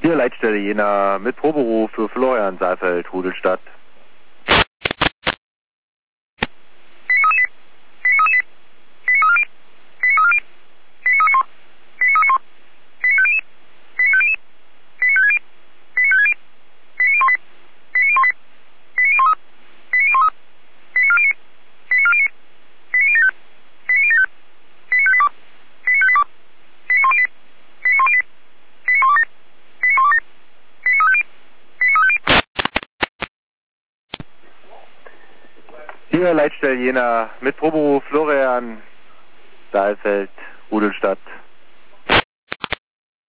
Hier Leitstelle Jena mit Proberuf für Florian Saalfeld, Rudelstadt. Hier Leitstelle Jena mit Proberuf Florian Saalfeld, Rudelstadt.